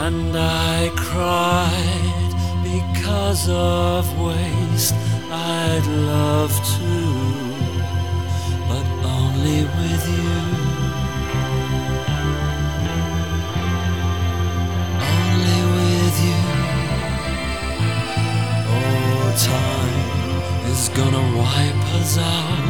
And I cried because of waste. I'd love to, but only with you. Only with you. Oh, time is gonna wipe us out.